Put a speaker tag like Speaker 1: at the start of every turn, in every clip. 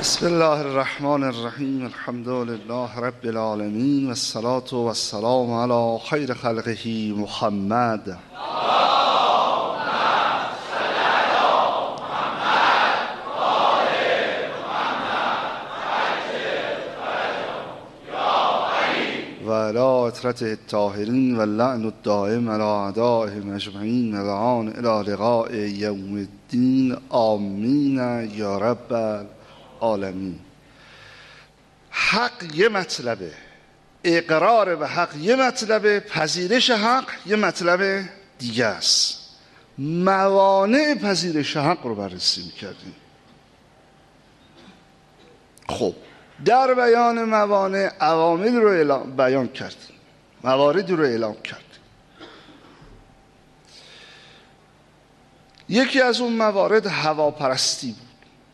Speaker 1: بسم الله الرحمن الرحیم. الحمد لله رب العالمین و الصلاة و السلام علی خیر خلقه محمد. و علی اطرته الطاهرین و اللعن الدائم علی اعدائهم اجمعین و دعان الی لقاء یوم الدین. آمین یا رب العالمین. حق یه مطلبه، اقرار به حق یه مطلبه، پذیرش حق یه مطلب دیگه است. موانع پذیرش حق رو بررسی می‌کردیم. خب در بیان موانع عوامل رو بیان کردیم، مواردی رو اعلام کردیم. یکی از اون موارد هواپرستی بود.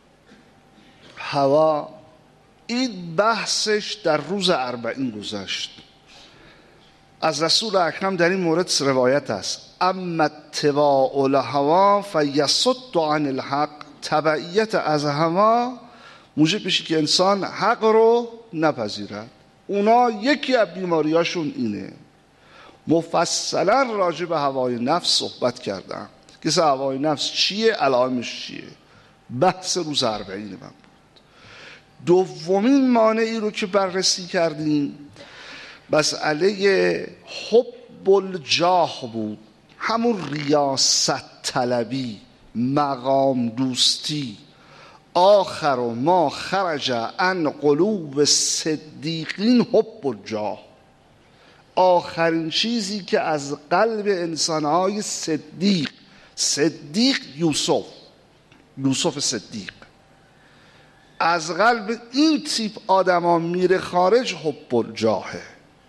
Speaker 1: هوا، این بحثش در روز 40 گذشت. از رسول اکرم در این مورد روایت است: اما اتباع الهوا فیصد عن الحق. تبعیت از هوا موجب میشه که انسان حق رو نپذیرد. اونا یکی از بیماریاشون اینه. مفصلا راجع به هوای نفس صحبت کردم که هوای نفس چیه، علائمش چیه. بحث روز 40 من بود. دومین مانعی رو که بررسی کردیم مسئله حب الجاه بود، همون ریاست طلبی، مقام دوستی. آخر ما خرج عن قلوب صدیقین حب الجاه. آخرین چیزی که از قلب انسانهای صدیق یوسف صدیق، از قلب این تیپ آدما میره خارج حب الجاهه.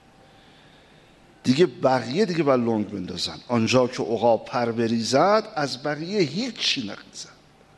Speaker 1: دیگه بقیه دیگه بر لنگ بندازن. آنجا که عقاب پر بریزد از بقیه هیچی نریزد.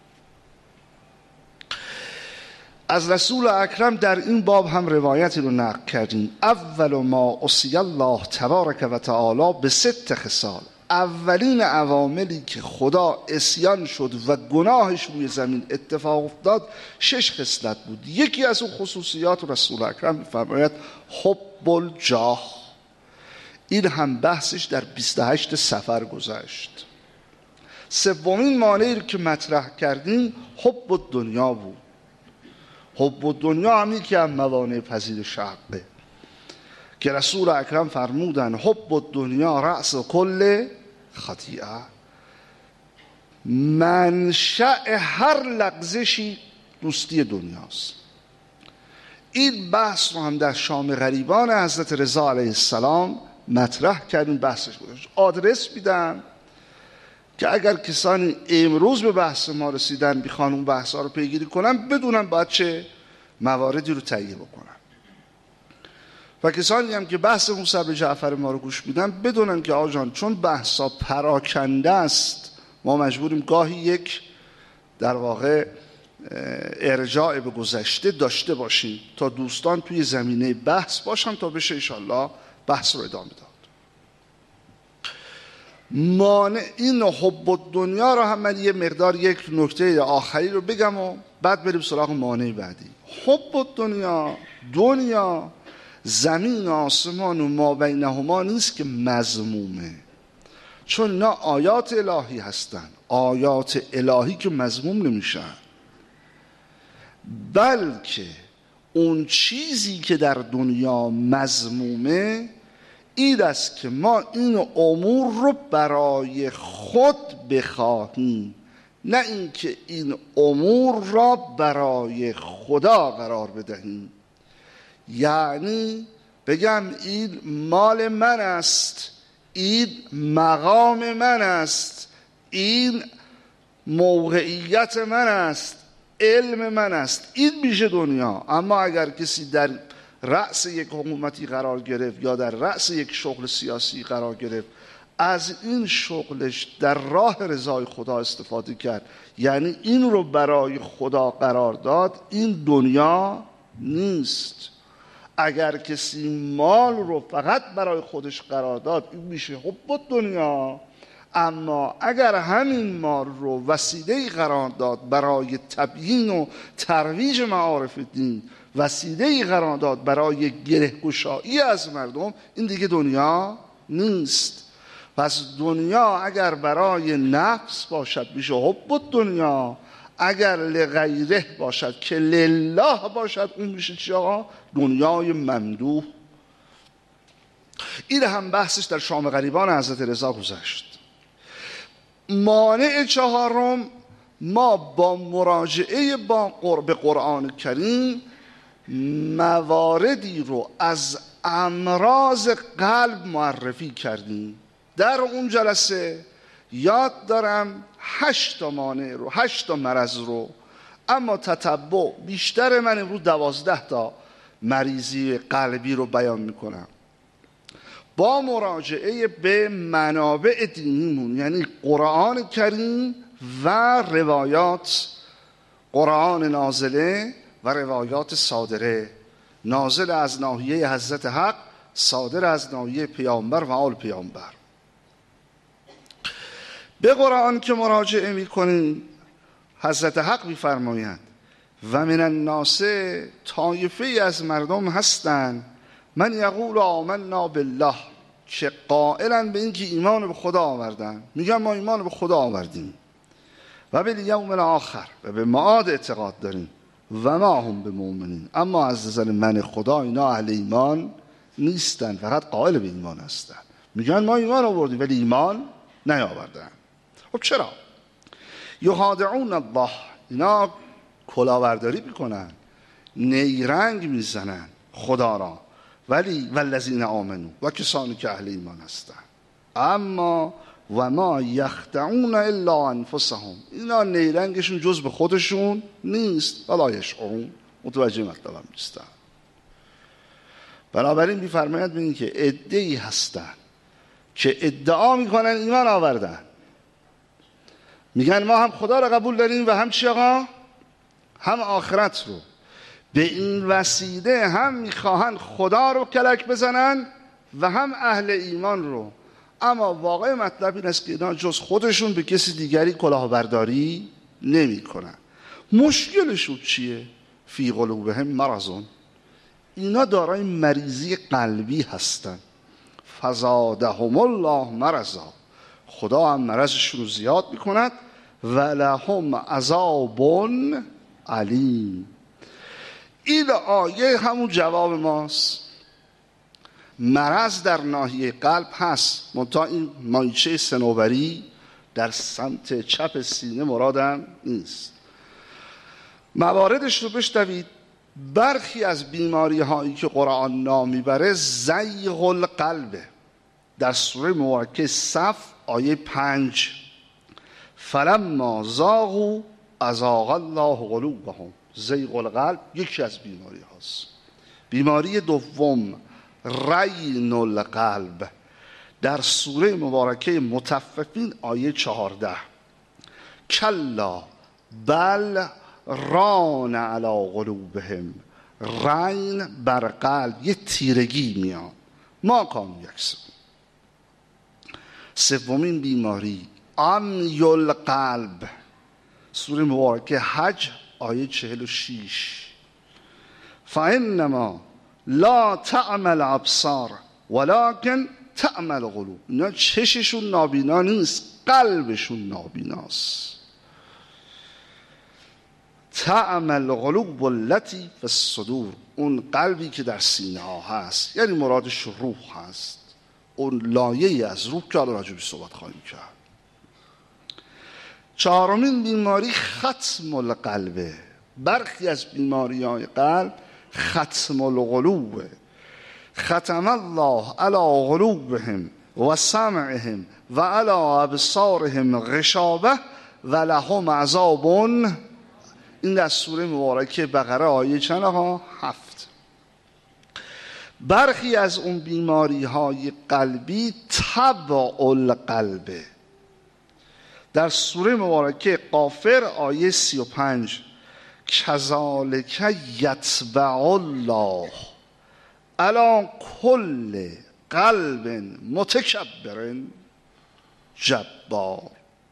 Speaker 1: از رسول اکرم در این باب هم روایتی رو نقل کردیم: اول ما عصی الله تبارک و تعالی به 6 خصال. اولین عواملی که خدا عصیان شد و گناهش روی زمین اتفاق افتاد 6 خصلت بود. یکی از اون خصوصیات رسول اکرم می‌فرماید حب الجاه. این هم بحثش در 28 صفر گذشت. سومین مانعی که مطرح کردیم حب الدنیا بود. حب الدنیا هم یکی از موانع پذیرش حقه که رسول اکرم فرمودن حب الدنیا رأس کل خطیئه. منشأ هر لغزشی دوستی دنیاست. این بحث رو هم در شام غریبان حضرت رضا علیه السلام مطرح کردیم. بحثش گذاشت. آدرس میدم که اگر کسانی امروز به بحث ما رسیدن بخوان اون بحث ها رو پیگیری کنن، بدونن باید چه مواردی رو تهیه بکنن. و کسانی هم که بحث موسی جعفر ما رو گوش میدن بدونن که آجان چون بحثا پراکنده است، ما مجبوریم گاهی یک در واقع ارجاع به گذشته داشته باشیم تا دوستان توی زمینه بحث باشن تا بشه انشالله بحث رو ادامه داد. مانع این حب الدنیا رو هم من یه مقدار یک نکته آخری رو بگم و بعد بریم سراغ مانع بعدی. حب الدنیا، دنیا، زمین آسمان و ما بینهما نیست که مذمومه، چون اینا آیات الهی هستن. آیات الهی که مذموم نمیشن، بلکه اون چیزی که در دنیا مذمومه این است که ما این امور رو برای خود بخواهیم، نه اینکه این امور را برای خدا قرار بدهیم. یعنی بگم این مال من است، این مقام من است، این موقعیت من است، علم من است، این میشه دنیا. اما اگر کسی در رأس یک حکومتی قرار گرفت یا در رأس یک شغل سیاسی قرار گرفت، از این شغلش در راه رضای خدا استفاده کرد، یعنی این رو برای خدا قرار داد، این دنیا نیست. اگر کسی مال رو فقط برای خودش قرار داد، این میشه حب دنیا. اما اگر همین مال رو وسیله قرار داد برای تبیین و ترویج معارف دین، وسیله قرار داد برای گره‌گشایی از مردم، این دیگه دنیا نیست. پس دنیا اگر برای نفس باشد میشه حب دنیا، اگر لغیره باشد که لله باشد اون میشه چی آقا؟ دنیای ممدوح. این هم بحثش در شام غریبان حضرت رضا گذشت. مانع چهارم، ما با مراجعه به قرآن کریم مواردی رو از امراض قلب معرفی کردیم. در اون جلسه یاد دارم 8 مانع رو، 8 مرض رو، اما تتبع بیشتر من امروز 12 تا مریضی قلبی رو بیان میکنم با مراجعه به منابع دینیمون، یعنی قرآن کریم و روایات، قرآن نازله و روایات صادره، نازل از ناحیه حضرت حق، صادر از ناحیه پیامبر و آل پیامبر. به قرآن که مراجعه میکنیم حضرت حق میفرمایند و من الناس، طایفه از مردم هستند، من یقول آمنا بالله، که قائلن به این که ایمان به خدا آوردن، میگن ما ایمان به خدا آوردیم، و بالیوم الاخر، و به معاد اعتقاد داریم، و ما هم به مؤمنین، اما از نظر من خدا اینا اهل ایمان نیستن، فقط قائل به ایمان هستن. میگن ما ایمان آوردیم ولی ایمان نیاوردن. خب چرا؟ یخادعون الله، اینا کلاهبرداری میکنن، نیرنگ میزنن خدا را، ولی والذین آمنو، و کسانی که اهل ایمان هستن، اما و ما یخدعون الا انفسهم، اینا نیرنگشون جز به خودشون نیست، ولا یشعرون، متوجه مطلبم نیستن. بنابراین میفرماید ببینید که عده‌ای هستن که ادعا میکنن ایمان آوردن، میگن ما هم خدا را قبول داریم و هم چی آقا؟ هم آخرت رو. به این وسیله هم میخواهن خدا رو کلک بزنن و هم اهل ایمان رو. اما واقع مطلب این است که اینا جز خودشون به کسی دیگری کلاهبرداری نمی کنن. مشکلشون چیه؟ فی قلوبهم مرضون، اینا دارای مریضی قلبی هستن. فزادهم الله مرضا، خدا هم مرضشون رو زیاد میکند. و لهم عذاب علیم. این آیه همون جواب ماست. مرض در ناحیه قلب هست، منتها این مایچه صنوبری در سمت چپ سینه مرادم نیست. مواردش رو بشنوید. برخی از بیماری هایی که قرآن نام میبره زیغ القلبه. در سوره مبارکه صف آیه 5، فلما زاغوا ازاغ الله قلوبهم، زیغ القلب یکی از بیماری هاست. بیماری دوم رین القلب، در سوره مبارکه مطففین آیه 14، کلا بل ران علی قلوبهم، رین بر قلب یه تیرگی میاد، ما کام یکسب. سومین بیماری عمی القلب، سوره مبارکه حج آیه 46، فانما لا تعمل ابصار ولکن تعمل قلوب، اینا چششون نابینا نیست، قلبشون نابیناست. تعمل قلوب التي فی الصدور، اون قلبی که در سینه ها هست، یعنی مرادش روح هست، اون لایه از روح که الان راجع بهش صحبت خواهیم کرد. چهارمین بیماری ختم القلبه. برخی از بیماری های قلب ختم القلوب، ختم الله علی قلوبهم و سمعهم و علی ابصارهم غشاوه و لهم عذاب. این در سوره مبارکه بقره آیه چند ها؟ 7. برخی از اون بیماری های قلبی تبع القلبه. در سوره مبارکه غافر آیه 35، کذالک یطبع الله علی کل قلب متکبر. جبار.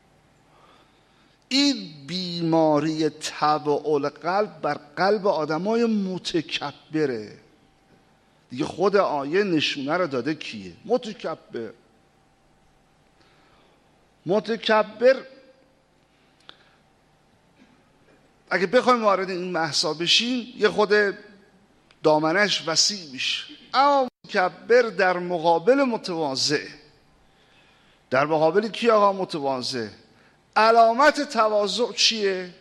Speaker 1: این بیماری تبعال قلب بر قلب آدمای متکبره دیگه. خود آیه نشونه رو داده کیه؟ متکبر. اگه بخوایم وارد این بحثا بشیم یه خود دامنش وسیع میشه. اما متکبر در مقابل متواضع، در مقابل کی آقا؟ متواضع. علامت تواضع چیه؟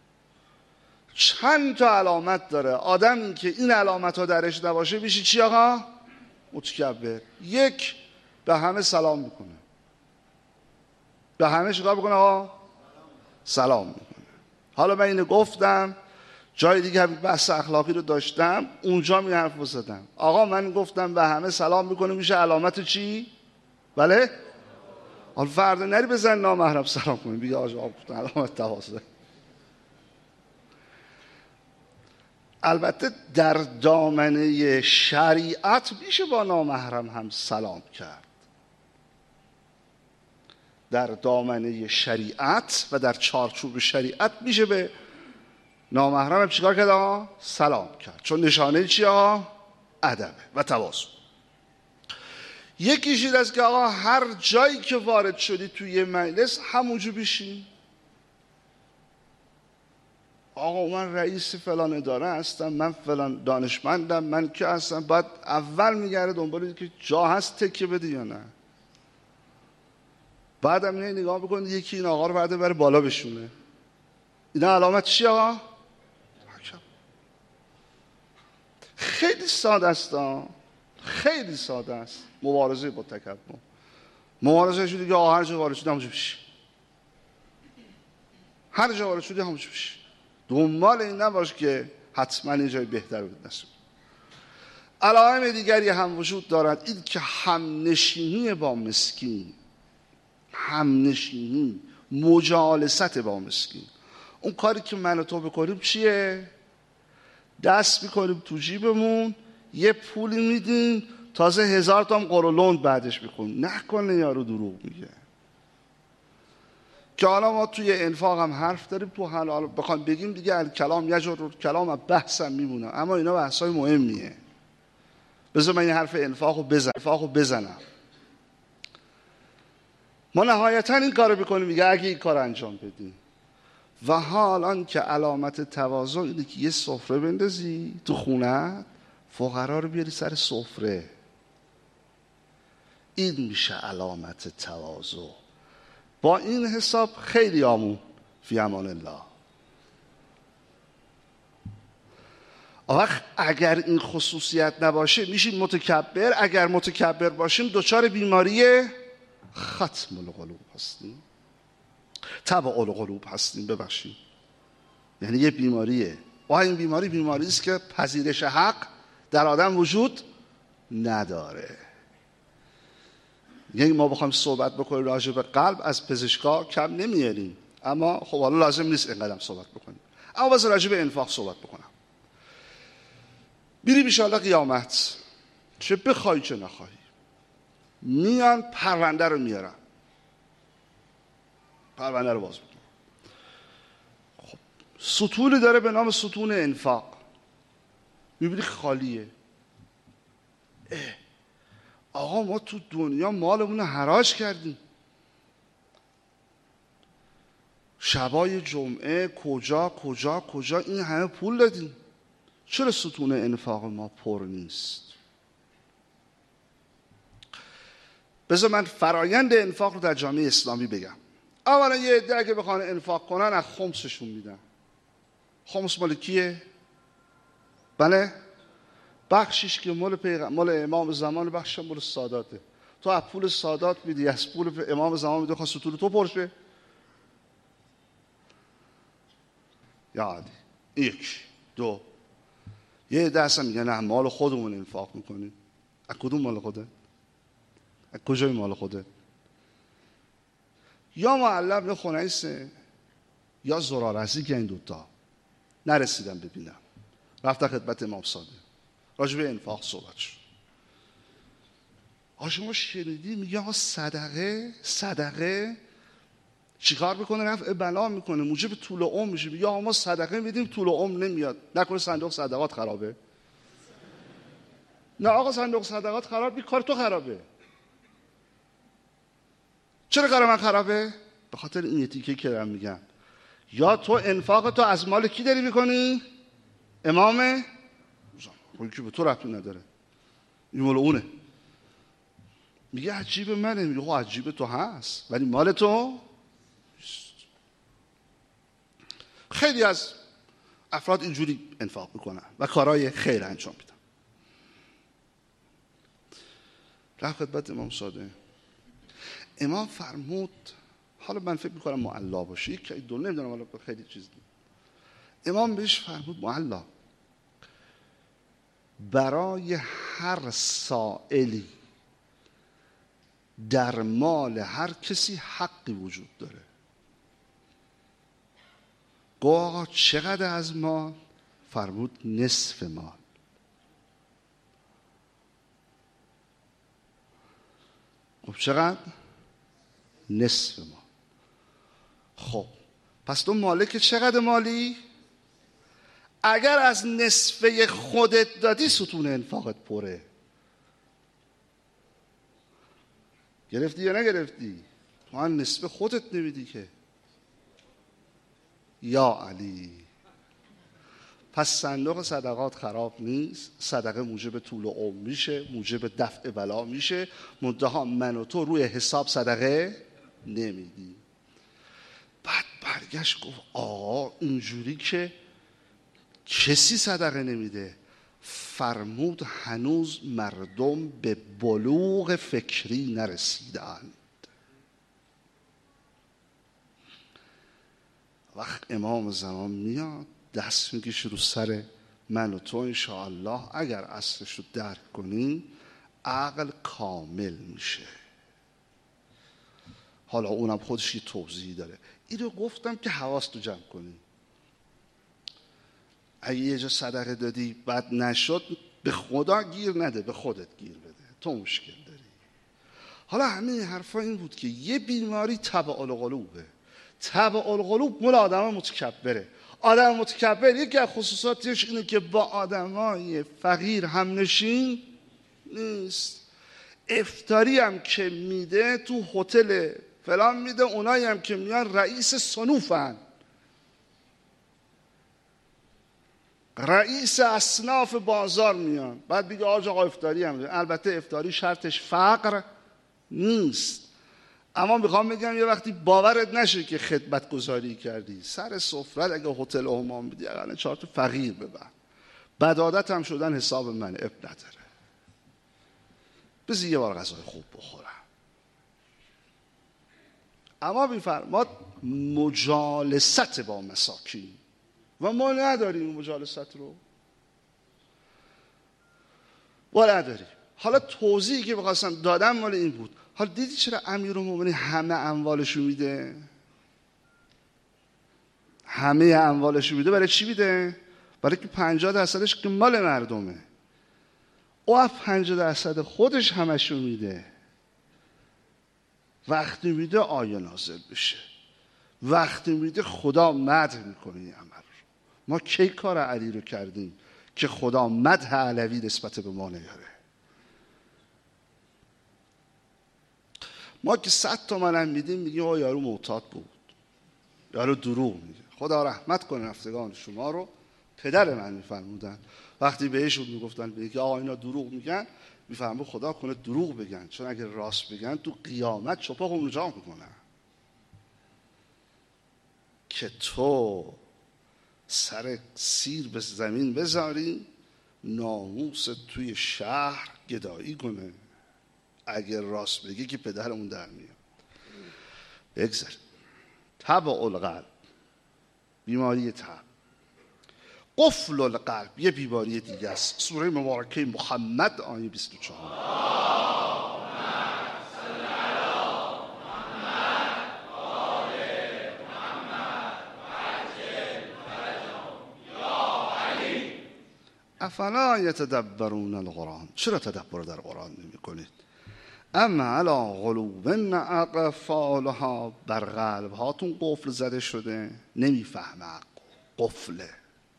Speaker 1: چند تا علامت داره. آدمی که این علامت ها درش نباشه میشه چی آقا؟ متکبر. یک، به همه سلام میکنه. به همه چیکار میکنه آقا؟ سلام میکنه. حالا من اینو گفتم، جای دیگه هم بحث اخلاقی رو داشتم، اونجا می حرف بزدم. آقا من گفتم به همه سلام میکنه میشه علامت چی؟ بله؟ حالا فردا نری بزن نامحرم سلام کنی بگه آقا گفتن علامت تواضع. البته در دامنه شریعت میشه با نامحرم هم سلام کرد. در دامنه شریعت و در چارچوب شریعت میشه به نامحرم هم چیکار کرد آقا؟ سلام کرد. چون نشانه چی آقا؟ ادبه و تواضع. یکیش این است که آقا هر جایی که وارد شدی توی مجلس همونجا بشین. آقا من رئیس فلان اداره هستم، من فلان دانشمندم، من که هستم. باید اول میگرده دنبال که جا هست تکیه بده یا نه. بعدم نگاه بکنید یکی این آقا رو بعد بره بالا بشونه. اینا علامت چی آقا؟ خیلی ساده است، خیلی ساده است. مبارزه با تکبر. مبارزه شدی که هر جا وارد شدی همونجا بشی. هر جا وارد شدی همونجا بشی. دنبال این نباش که حتما این جای بهتر بود نصیب. علائم دیگری هم وجود دارد. این که همنشینی با مسکین، همنشینی، مجالست با مسکین. اون کاری که من و تو بکنیم چیه؟ دست میکنیم تو جیبمون، یه پولی میدیم، تازه 1000 تا هم قرولند بعدش میخونیم. نکنه یارو دروغ میگه. که حالا ما توی انفاق هم حرف داریم، تو حالا بخوام بگیم دیگه کلام یجر کلام بحثم میمونه، اما اینا بحثای مهمیه. بذار من این حرف انفاقو بزنم. ما نهایتا این کارو بکنیم میگه اگه این کار انجام بدیم. و حالا که علامت تواضع اینه که یه سفره بندازی تو خونه، فقرا رو بیاری سر سفره. این میشه علامت تواضع. با این حساب خیلی آمون فی امان الله. اگر این خصوصیت نباشه میشیم متکبر. اگر متکبر باشیم دچار بیماری ختم القلوب هستیم، تبع القلوب هستیم. ببخشید، یعنی یه بیماریه. و این بیماری است که پذیرش حق در آدم وجود نداره. یعنی ما بخوایم صحبت بکنیم راجع به قلب از پزشکا کم نمیاریم، اما خب حالا لازم نیست اینقدر صحبت بکنیم. اما واسه راجع به انفاق صحبت بکنم. میریم ان شاءالله قیامت، چه بخوای چه نخوای، میان پرونده رو میارن، پرونده رو باز میکنن. خب ستونی داره به نام ستون انفاق، میبینی خالیه. آقا ما تو دنیا مالمون رو حراج کردیم، شبای جمعه کجا این همه پول دادیم، چرا ستون انفاق ما پر نیست؟ بذار من فرایند انفاق رو در جامعه اسلامی بگم. اولا یه عده اگه بخوان انفاق کنن از خمسشون میدن. خمس مال کیه؟ بله؟ بخشش که مال امام زمان، بخشش مال ساداته. تو از پول سادات میدی، از پول امام زمان میدی، خواست ستون تو پرشه؟ یا عادی. یک دو. یه عده اصلا میگن نه مال خودمون انفاق میکنیم. از کدوم مال خوده؟ از کجای مال خوده؟ یا معلم یا خونیسه یا زرارزی که این دوتا نرسیدم ببینم. رفتن خدمت امام صادق، راجع به انفاق صحبت شد. شما شنیدی میگه آقا صدقه چیکار میکنه؟ رفع بلا میکنه، موجب طول عمر میشه. میگه آقا ما صدقه میدیم طول عمر نمیاد، نکنه صندوق صدقات خرابه؟ نه آقا صندوق صدقات خراب نیست، کار تو خرابه. چرا کار من خرابه؟ به خاطر این تیکه که دارم میگم. یا تو انفاق تو از مال کی داری میکنی؟ امامه؟ اون که به تو ربطی نداره، این مال اونه. میگه عجیب منه. میگه خب عجیب تو هست ولی مال تو. خیلی از افراد اینجوری انفاق میکنن و کارهای خیر انجام میدن. رفت خدمت امام صادق. امام فرمود، حالا من فکر میکنم معلا باشه، یک دو نمیدونم، حالا خیلی چیز دید. امام بهش فرمود معلا، برای هر سائلی در مال هر کسی حقی وجود داره. گفت آقا چقدر از مال؟ فرمود نصف مال. خب چقدر؟ نصف مال. خب پس تو مالک چقدر مالی؟ اگر از نصفه خودت دادی ستون انفاقت پره. گرفتی یا نگرفتی؟ تو هم نصف خودت نمیدی که. یا علی. پس صندوق صدقات خراب نیست، صدقه موجب طول عمر میشه، موجب دفع بلا میشه، منتها من و تو روی حساب صدقه نمیدی. بعد برگشت گفت آقا اینجوری که کسی صدقه نمیده. فرمود هنوز مردم به بلوغ فکری نرسیدند. وقت امام زمان میاد دست میکشه رو سر من و تو، انشاءالله اگر اصلش رو درک کنیم عقل کامل میشه. حالا اونم خودش یه توضیحی داره. این رو گفتم که حواست رو جمع کنی. اگه یه جا صدقه دادی بعد نشد، به خدا گیر نده، به خودت گیر بده، تو مشکل داری. حالا همه این حرفا این بود که یه بیماری تبع القلوبه. تبع القلوب مال آدم متکبره. آدم متکبر یکی از خصوصاتش اینه که با آدمای فقیر هم نشین نیست. افطاری هم که میده تو هتل فلان میده، اونایی هم که میان رئیس صنوفن، رئیس اصناف بازار میان، بعد بگه آقا افطاری هم ده. البته افطاری شرطش فقر نیست، اما میخوام بگم یه وقتی باورت نشه که خدمت گذاری کردی سر سفره، اگه هتل همام میدی اقلا 4 تا فقیر ببر. بدعادت هم شدن حساب من، اب نداره، بذار یه بار غذای خوب بخورم. اما میفرماد مجالست با مساکین، و ما نداریم مجالست رو، ما نداریم. حالا توضیحی که بخواستم دادم مال این بود. حالا دیدی چرا امیرالمومنین همه اموالشو میده؟ همه اموالشو میده. برای چی میده؟ برای که 50%ش که مال مردمه. او 50% خودش همشو میده. وقتی میده آیه نازل بشه، وقتی میده خدا مدح میکنه این عمل رو. ما کی کار علی رو کردیم که خدا مدح علوی نسبت به ما نیاره؟ ما که 100 تومن هم میدیم میگیم آه یارو معتاد بود، یارو دروغ میگه. خدا رحمت کنه رفتگان شما رو. پدر من میفرمودن وقتی بهشون میگفتن بگه آقا اینا دروغ میگن، میفرمود خدا کنه دروغ بگن، چون اگر راست بگن تو قیامت چپاق اونجا میکنن که تو سر سیر به زمین بذاری، ناموس توی شهر گدایی کنه. اگر راست بگی که پدرمون در میاد. بگذاریم. تبع القلب، بیماری تب. قفل القلب یه بیماری دیگه است. سوره مبارکه محمد آیه 24. افلا یتدبرون القرآن، چرا تدبر در قرآن نمی کنید؟ اما علی قلوب اقفالها، بر قلب هاتون قفل زده شده، نمیفهمه قفله.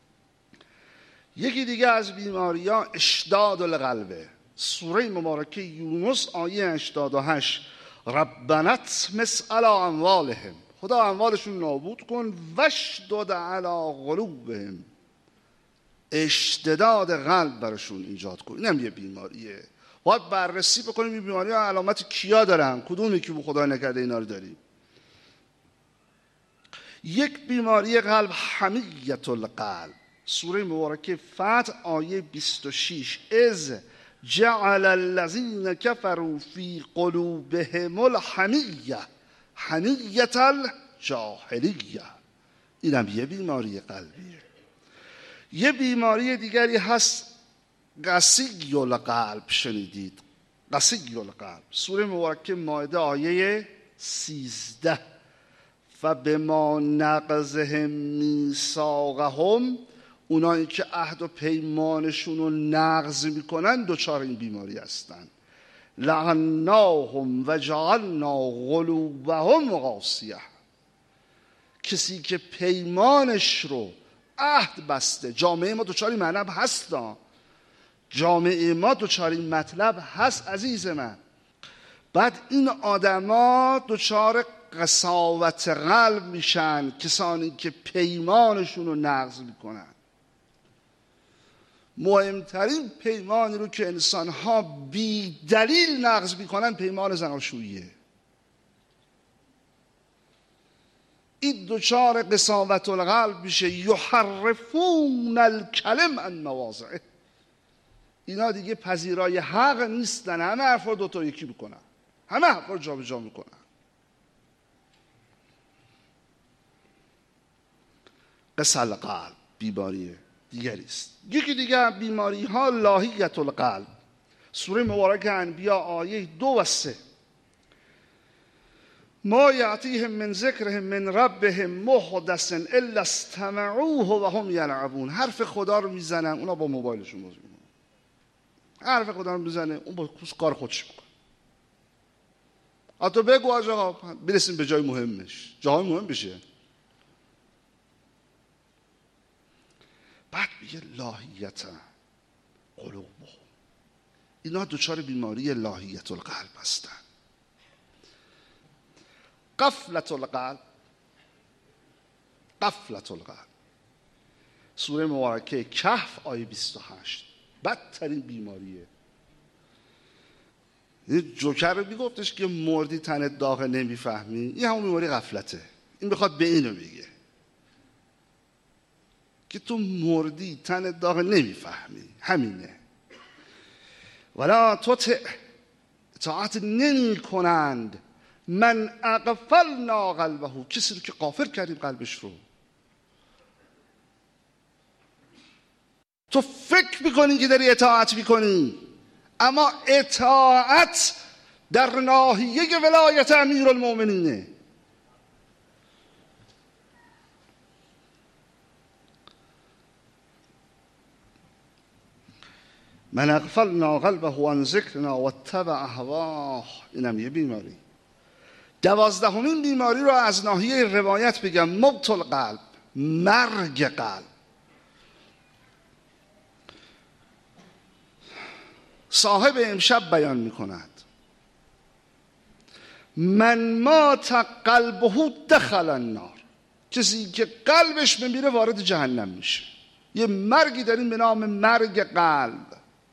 Speaker 1: یکی دیگه از بیماری ها اشداد القلبه. سوره مبارکه یونس آیه 88 ربنا اطمس علی اموالهم، خدا اموالشون نابود کن، واشدد علی قلوبهم، اشتداد قلب برشون ایجاد کن. اینم یه بیماریه، باید بررسی بکنیم این بیماری ها علامت کیا دارن، کدومی که خدا نکرده اینا رو داریم. یک بیماری قلب حمیت القلب، سوره مبارکه فتح آیه 26 از جعل الذین کفروا فی قلوبهم الحمیه حمیت الجاهلیه. اینم یه بیماری قلبیه. یه بیماری دیگری هست قسی القلب، شنیدید؟ قسی القلب، سوره مبارکه مائده آیه 13 فبما نقضهم میثاقهم، اونایی که عهد و پیمانشون رو نقض میکنن دچار این بیماری هستن. لعناهم و جعلنا قلوبهم قاسیه، کسی که پیمانش رو عهد بسته. جامعه ما دچار این مطلب هست، جامعه ما دچار این مطلب هست عزیز من. بعد این آدما دچار قساوت قلب میشن، کسانی که پیمانشون رو نقض میکنن. مهمترین پیمانی رو که انسان‌ها بی دلیل نقض میکنن پیمان زناشوییه. این دچار قساوت القلب میشه. یحرفون الکلم عن مواضعه، اینا دیگه پذیرای حق نیستن، همه حرفا دو تا یکی میکنن، همه حرفا جا به جا میکنن. قسا القلب بیماری دیگری است. یکی دیگه بیماری ها لاهیت القلب، سوره مبارکه انبیاء آیه 2 و 3 ما یعطیهم من ذکرهم من ربهم محدث الا استمعوه و هم یلعبون. حرف خدا رو میزنن، اونا با موبایلشون بازی میکنن. حرف خدا رو میزنه، اون با کار خودش میکنه. آتا بگو آقا برسیم به جای مهمش، جای مهم بشه. بعد میگه لاهیت قلوبهم، اینا دچار بیماری لاهیت القلب هستن. غفلت القلب، غفلت القلب، سوره مبارکه کهف آیه 28 بدترین بیماریه. جوکر رو میگفتش که مردی تنت داغ نمیفهمی، این همون بیماری غفلته. این بخواد به اینو بگه که تو مردی تنت داغ نمیفهمی، همینه. ولا اطاعت نمی کنند من اغفلنا قلبه، کسی رو که غافل کردیم قلبش رو. تو فکر میکنی که داری اطاعت میکنی، اما اطاعت در ناحیه ولایت امیرالمومنینه. من اغفلنا قلبه عن ذکرنا واتبع هواه، اینم یه بیماری. 12مین بیماری رو از ناحیه روایت بگم، موت القلب، مرگ قلب. صاحب امشب بیان میکند من مات قلبه دخل النار، کسی که قلبش بمیره وارد جهنم میشه. یه مرگی داریم به نام مرگ قلب.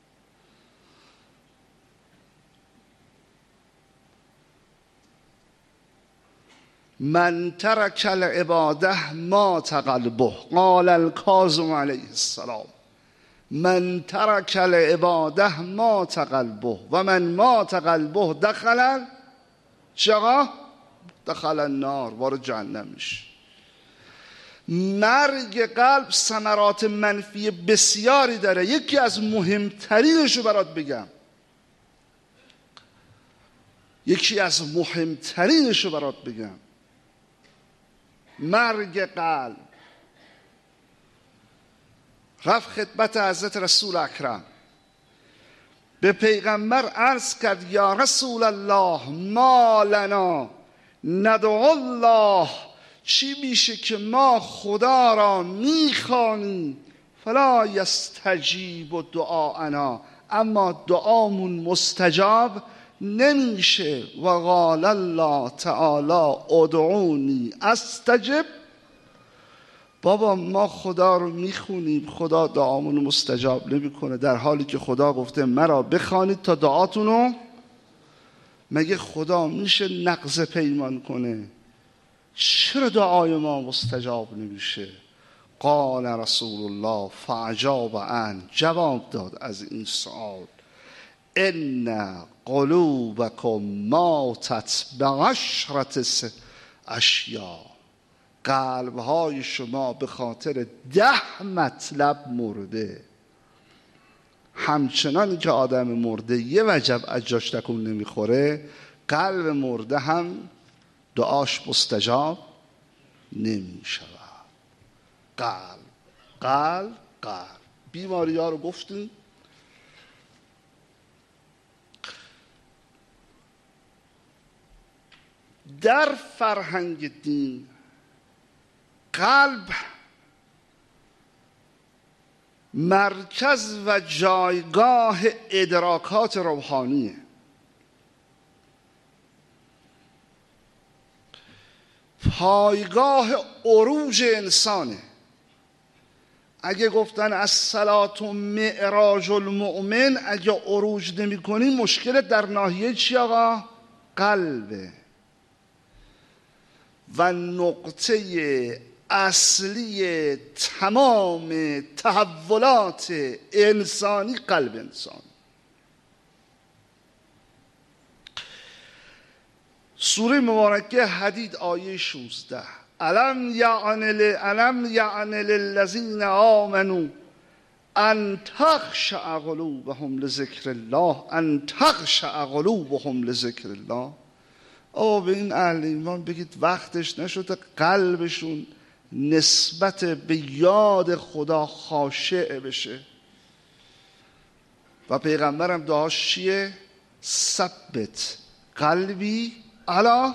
Speaker 1: من ترک العباده مات قلبه، قال الکاظم علیه السلام من ترک العباده مات قلبه و من مات قلبه دخل دخل النار، وارد جهنم میشه. مرگ قلب ثمرات منفی بسیاری داره. یکی از مهمترینش رو برات بگم، مرگ قلب. رفت خدمت حضرت رسول اکرم، به پیغمبر عرض کرد یا رسول الله ما لنا ندعو الله، چی میشه که ما خدا را میخوانیم فلا یستجیب دعاءنا، اما دعامون مستجاب نمیشه. و قال الله تعالی ادعونی استجب، بابا ما خدا رو میخونیم خدا دعامون مستجاب نمیکنه، در حالی که خدا گفته مرا بخوانید تا دعاتونو. مگه خدا میشه نقض پیمان کنه؟ چرا دعای ما مستجاب نمیشه؟ قال رسول الله فاجاب عن، جواب داد از این سوال، ان قلوبکم ماتت بعشرة اشیاء، قلبهای شما به خاطر 10 مطلب مرده. همچنانی که آدم مرده یه وجب از جاش تکون نمیخوره، قلب مرده هم دعاش مستجاب نمیشه. قلب قلب قلب. بیماری ها رو گفتیم. در فرهنگ دین قلب مرکز و جایگاه ادراکات روحانیه. پایگاه عروج انسانه. اگه گفتن الصلاة معراج المؤمن، اگه عروج نمی کنی مشکلت در ناحیه چی آقا؟ قلبه. و نقطه اصلی تمام تحولات انسانی قلب انسان. سوره مبارکه حدید آیه 16 الم یعن للذین آمنوا ان تخشع قلوبهم لذکر الله، ان تخشع قلوبهم لذکر الله. به این اهل ایمان بگید وقتش نشده قلبشون نسبت به یاد خدا خاشع بشه. و پیغمبرم دعاش چیه؟ ثبت قلبی علی،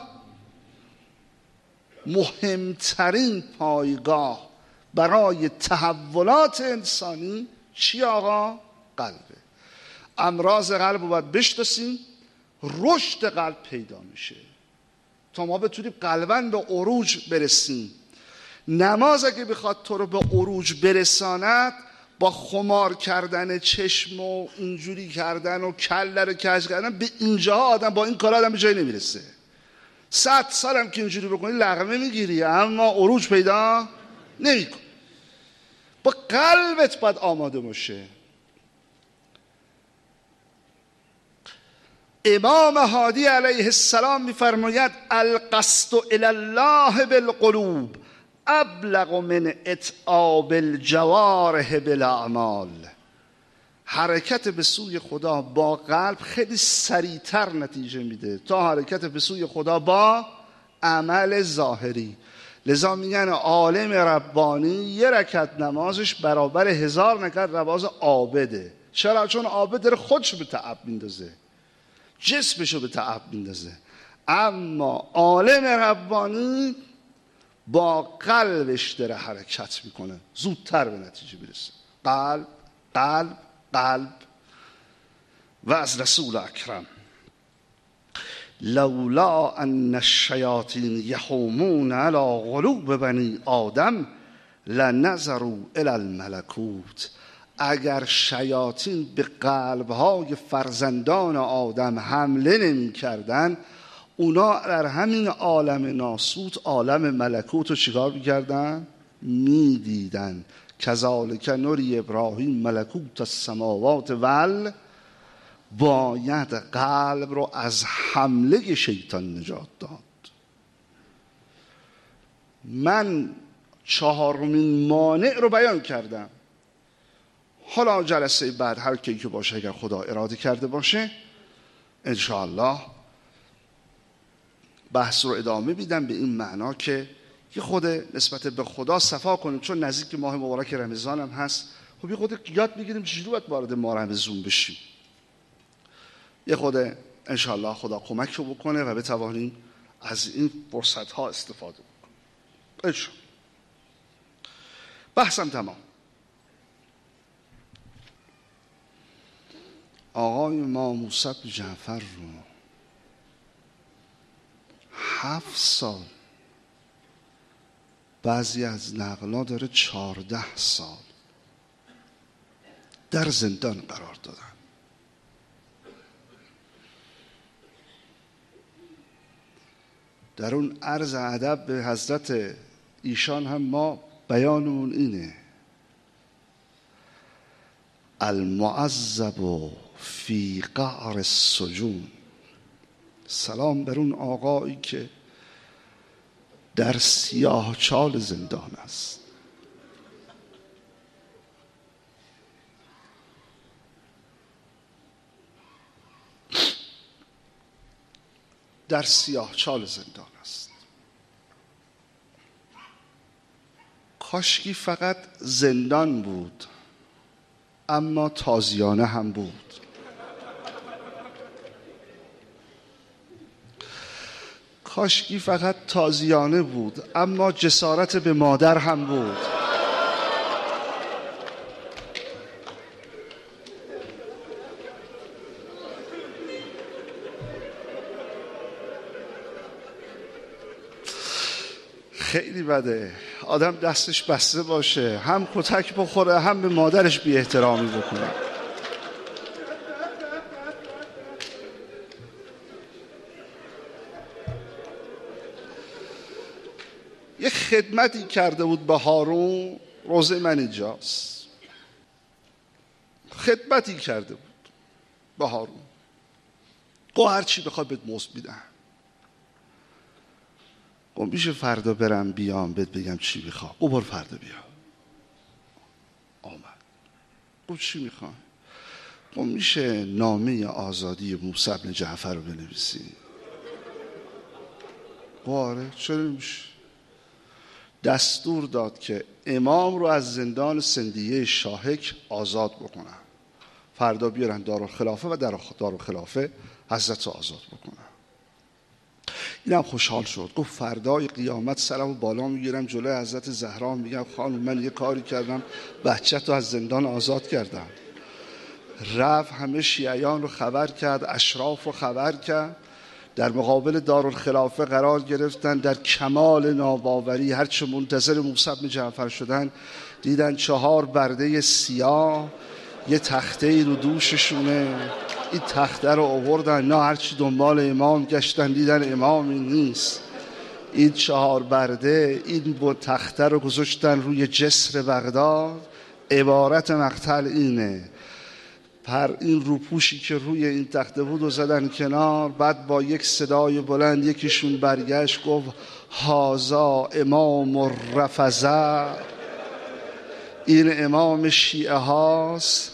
Speaker 1: مهمترین پایگاه برای تحولات انسانی چی آقا؟ قلبه. امراض قلب رو باید بشناسیم، رشد قلب پیدا میشه تا ما بتونیم قلباً به عروج برسیم. نماز اگه بخواد تو رو به عروج برساند، با خمار کردن چشم و اینجوری کردن و کله رو کج کردن، به اینجاها آدم با این کار آدم به جایی نمیرسه. 100 سال هم که اینجوری بکنی لقمه میگیری اما عروج پیدا نمیکنی. با قلبت باید آماده باشه. امام هادی علیه السلام میفرماید القصد الی الله بالقلوب ابلغ من اتعاب الجوارح بالاعمال. حرکت به سوی خدا با قلب خیلی سریعتر نتیجه میده تا حرکت به سوی خدا با عمل ظاهری. لذا میگن عالم ربانی 1 رکعت نمازش برابر 1000 رکعت نماز عابده. چرا؟ چون عابد داره خودشو به تعب میندازه، جسمشو به تعب میندازه. اما عالم ربانی با قلبش داره حرکت میکنه، زودتر به نتیجه برسه. قلب قلب قلب. و از رسول اکرم لولا ان الشیاطین یحومون علی قلوب بنی آدم لنظروا الی الملکوت. اگر شیاطین به قلبهای فرزندان آدم حمله نمی کردن، اونا در همین عالم ناسوت عالم ملکوت رو چیکار می‌کردن؟ می‌دیدن. کذالک نری ابراهیم ملکوت السماوات ول. باید قلب رو از حمله شیطان نجات داد. من 4مین مانع رو بیان کردم. حالا جلسه بعد هر کی که باشه اگر خدا اراده کرده باشه انشاءالله بحث رو ادامه میدم به این معنا که یه خود نسبت به خدا صفا کنیم، چون نزدیک ماه مبارک رمضان هم هست. خب یه خود یاد بگیریم چجوری باید وارد ماه رمضان بشیم. یه خود انشاءالله خدا کمک رو بکنه و بتوانیم از این فرصت ها استفاده بکنیم. بحثم تمام. آقای ما موسی بن جعفر رو 7 سال، بعضی از نقلا داره 14 سال در زندان قرار دادن. در اون عرض ادب به حضرت ایشان هم ما بیانمون اینه: المعذب فی قعر السجون. سلام بر اون آقایی که در سیاه چال زندان است. در سیاه چال زندان است. کاشکی فقط زندان بود، اما تازیانه هم بود. کاشکی فقط تازیانه بود، اما جسارت به مادر هم بود. خیلی بده آدم دستش بسته باشه، هم کتک بخوره هم به مادرش بی احترامی بکنه. یه خدمتی کرده بود به هارون، روزه من اینجاست. خدمتی کرده بود به هارون، گو هر چی بخواد بهت مزد میدم. گو میشه فردا برم بیام بهت بگم چی میخوام؟ گو برو فردا بیا. آمد. گو چی میخوام؟ گو میشه نامه آزادی موسی بن جعفر رو بنویسی؟ گو آره چرا نمیشه؟ دستور داد که امام رو از زندان سندیه شاهک آزاد بکنن، فردا بیارن دارالخلافه و در دارالخلافه حضرت رو آزاد بکنن. اینم خوشحال شد، گفت فردای قیامت سرمو بالا میگیرم جلوی حضرت زهرا میگم خانم من یه کاری کردم، بچه‌تو از زندان آزاد کردم. رفت همه شیعیان رو خبر کرد، اشراف رو خبر کرد، در مقابل دارالخلافه قرار گرفتن. در کمال ناباوری هرچه منتظر موسی بن جعفر شدن، دیدن 4 برده سیاه یه تخته ای رو دوششونه. این تخته رو آوردن، نه هرچی دنبال امام گشتن دیدن امامی نیست. این 4 برده این تخته رو گذاشتن روی جسر بغداد. عبارت مقتل اینه: این روپوشی که روی این تخته بود و زدن کنار. بعد با یک صدای بلند یکیشون برگشت گفت هازا امام الرفضه، این امام شیعه هاست.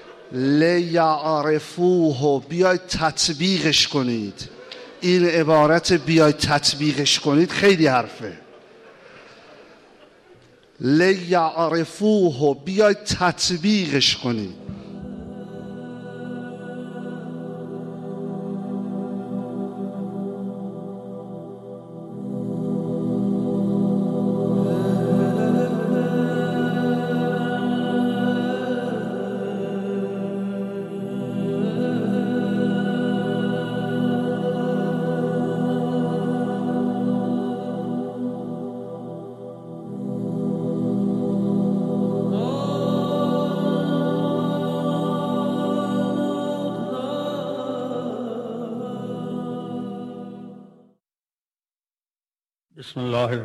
Speaker 1: لیعرفوه، بیاید تطبیقش کنید. این عبارت بیاید تطبیقش کنید خیلی حرفه. لیعرفوه، بیاید تطبیقش کنید.
Speaker 2: بسم الله